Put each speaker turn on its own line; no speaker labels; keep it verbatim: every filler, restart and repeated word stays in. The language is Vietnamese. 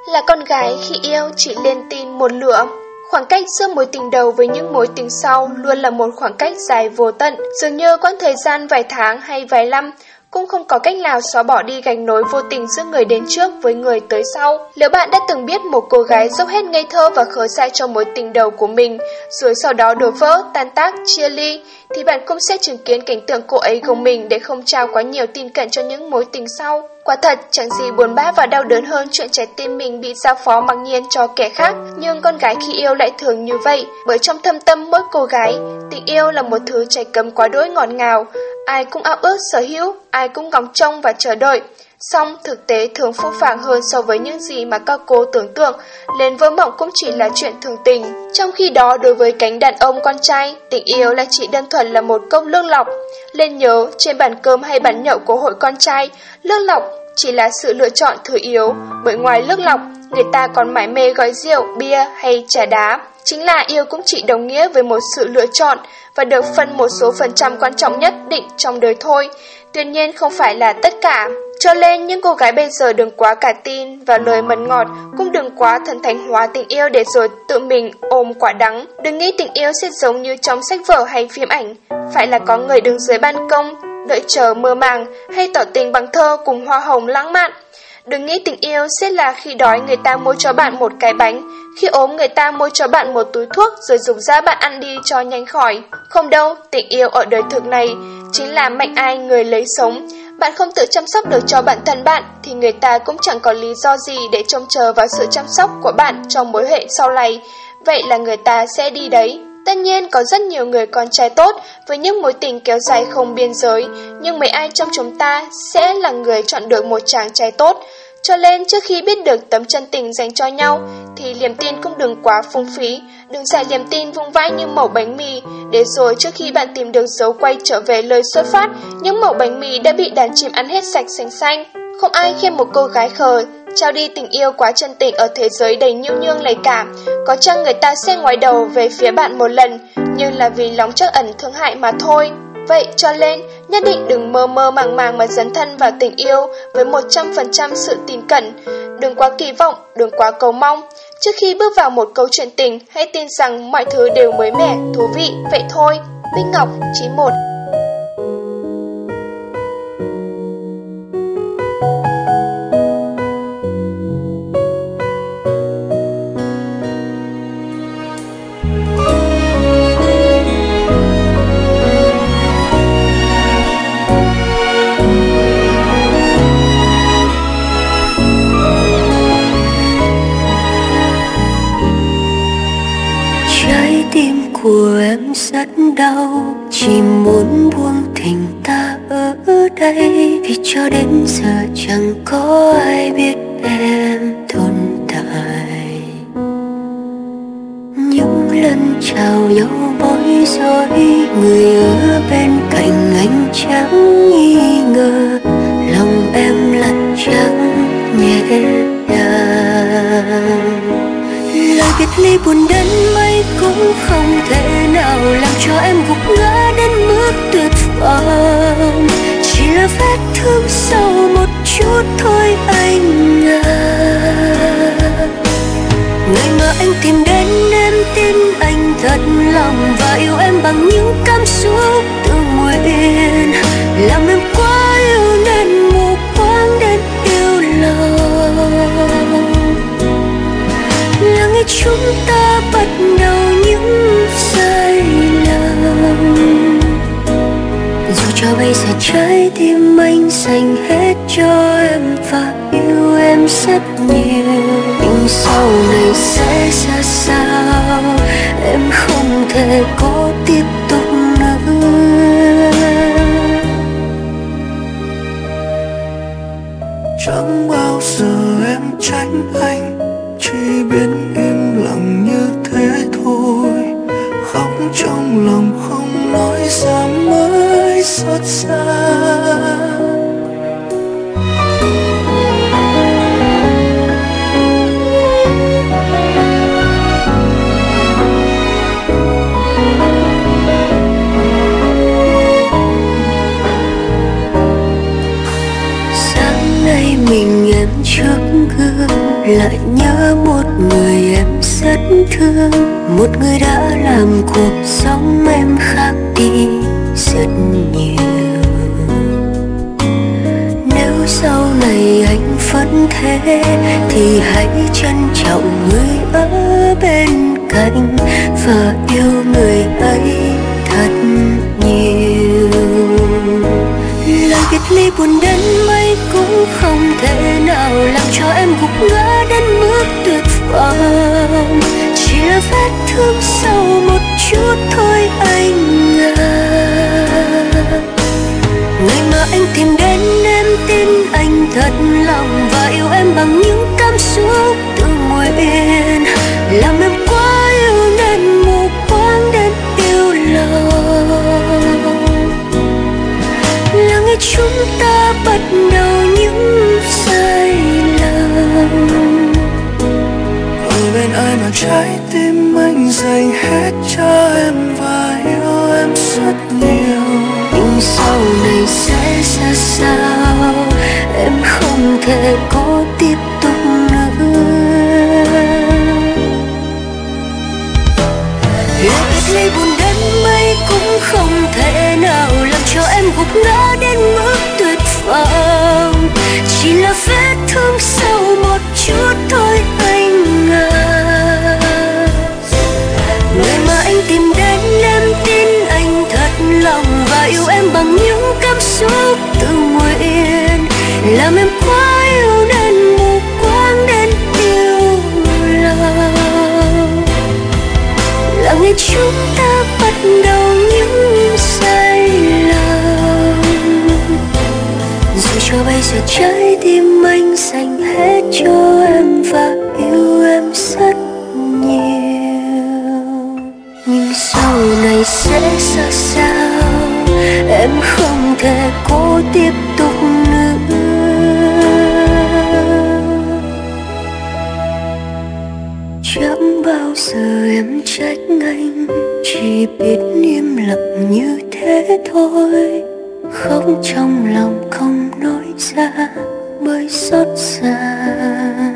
Là con gái khi yêu chỉ lên tin một lửa. Khoảng cách giữa mối tình đầu với những mối tình sau luôn là một khoảng cách dài vô tận, dường như quãng thời gian vài tháng hay vài năm cũng không có cách nào xóa bỏ đi gạch nối vô tình giữa người đến trước với người tới sau. Nếu bạn đã từng biết một cô gái dốc hết ngây thơ và khờ dại cho mối tình đầu của mình, rồi sau đó đổ vỡ, tan tác, chia ly, thì bạn cũng sẽ chứng kiến cảnh tượng cô ấy gồng mình để không trao quá nhiều tin cậy cho những mối tình sau. Quả thật, chẳng gì buồn bã và đau đớn hơn chuyện trái tim mình bị giao phó mặc nhiên cho kẻ khác. Nhưng con gái khi yêu lại thường như vậy, bởi trong thâm tâm mỗi cô gái, tình yêu là một thứ trái cấm quá đỗi ngọt ngào. Ai cũng ao ước sở hữu, ai cũng ngóng trông và chờ đợi. Song thực tế thường phũ phàng hơn so với những gì mà các cô tưởng tượng, lên vỡ mộng cũng chỉ là chuyện thường tình. Trong khi đó, đối với cánh đàn ông con trai, tình yêu lại chỉ đơn thuần là một cốc nước lọc. Nên nhớ, trên bàn cơm hay bàn nhậu của hội con trai, nước lọc chỉ là sự lựa chọn thứ yếu, bởi ngoài nước lọc, người ta còn mải mê gói rượu, bia hay trà đá. Chính là yêu cũng chỉ đồng nghĩa với một sự lựa chọn và được phân một số phần trăm quan trọng nhất định trong đời thôi. Tuy nhiên không phải là tất cả. Cho nên những cô gái bây giờ đừng quá cả tin vào lời mật ngọt, cũng đừng quá thần thánh hóa tình yêu để rồi tự mình ôm quả đắng. Đừng nghĩ tình yêu sẽ giống như trong sách vở hay phim ảnh, phải là có người đứng dưới ban công, đợi chờ mơ màng hay tỏ tình bằng thơ cùng hoa hồng lãng mạn. Đừng nghĩ tình yêu sẽ là khi đói người ta mua cho bạn một cái bánh, khi ốm người ta mua cho bạn một túi thuốc rồi dục ra bạn ăn đi cho nhanh khỏi. Không đâu, tình yêu ở đời thực này chính là mạnh ai người lấy sống. Bạn không tự chăm sóc được cho bản thân bạn thì người ta cũng chẳng có lý do gì để trông chờ vào sự chăm sóc của bạn trong mối hệ sau này. Vậy là người ta sẽ đi đấy. Tất nhiên có rất nhiều người con trai tốt với những mối tình kéo dài không biên giới, nhưng mấy ai trong chúng ta sẽ là người chọn được một chàng trai tốt. Cho nên trước khi biết được tấm chân tình dành cho nhau thì liềm tin cũng đừng quá phung phí, đừng xài liềm tin vung vãi như mẩu bánh mì, để rồi trước khi bạn tìm được dấu quay trở về lời xuất phát, những mẩu bánh mì đã bị đàn chim ăn hết sạch sành xanh. Không ai khen một cô gái khờ trao đi tình yêu quá chân tình ở thế giới đầy nhiêu nhương lầy cảm. Có chăng người ta sẽ ngoái đầu về phía bạn một lần, nhưng là vì lòng trắc ẩn thương hại mà thôi. Vậy cho nên, nhất định đừng mơ mơ màng màng mà dấn thân vào tình yêu với một trăm phần trăm sự tín cẩn. Đừng quá kỳ vọng, đừng quá cầu mong. Trước khi bước vào một câu chuyện tình, hãy tin rằng mọi thứ đều mới mẻ, thú vị, vậy thôi. Bích Ngọc, chín một.
Của em rất đau, chỉ muốn buông tình ta ở đây, vì cho đến giờ chẳng có ai biết em tồn tại. Những lần chào nhau bối rối, người ở bên cạnh anh chẳng nghi ngờ, lòng em lạnh trắng nhẹ nhàng. Lời biệt ly buồn đến mấy cũng không thể nào làm cho em gục ngã đến mức tuyệt vọng. Chỉ là vết thương sâu một chút thôi anh à. Ngày mà anh tìm đến em tin anh thật lòng và yêu em bằng những cảm xúc tự nguyện. Làm em quá yêu nên mù quáng đến yêu lòng. Là ngày chúng ta bắt đầu những sai lầm, dù cho bây giờ trái tim anh dành hết cho em và yêu em rất nhiều. Nhưng sau này sẽ ra sao em không thể có tiếp tục nữa.
Chẳng bao giờ em tránh anh, chỉ biết im lặng như thế thôi. Khóc trong lòng không nói ra mới xót xa.
Sáng nay mình em trước gương lại nhớ một người em rất thương, một người đã làm cuộc sống em khác đi rất nhiều. Nếu sau này anh vẫn thế thì hãy trân trọng người ở bên cạnh và yêu người ấy thật nhiều. Lời biệt ly buồn đến mấy cũng không thể nào làm cho em gục ngã đến mức tuyệt vọng. Chỉ là vết thương sâu một chút thôi anh à. Người mà anh tìm đến em tin anh thật lòng và yêu em bằng những cảm xúc tự nguyện. Làm em quá yêu nên mù quáng đến yêu lòng. Là ngày chúng ta bắt đầu những sai lầm.
Ở bên ai mà trái tim anh dành hết cho em và yêu em rất nhiều.
Nhưng sau này sẽ ra sao em không thể có tiếp tục nữa. Lời biệt ly buồn đến mấy cũng không thể nào làm cho em gục ngã đến mức tuyệt vọng. Chỉ là vết thương sâu một chút thôi anh à. Người mà anh tìm đến em tin anh thật lòng và yêu em bằng những cảm xúc tự nguyện. Làm em quá yêu nên mù quáng đến yêu lòng. Là ngày chúng ta bắt đầu những sai lầm. Dù cho bây giờ trái tim anh dành hết cho em và yêu em rất nhiều. Nhưng sau này sẽ ra sao em không thể cố tiếp tục nữa. Chẳng bao giờ em trách anh, chỉ biết im lặng như thế thôi. Khóc trong lòng không nói ra bởi xót xa.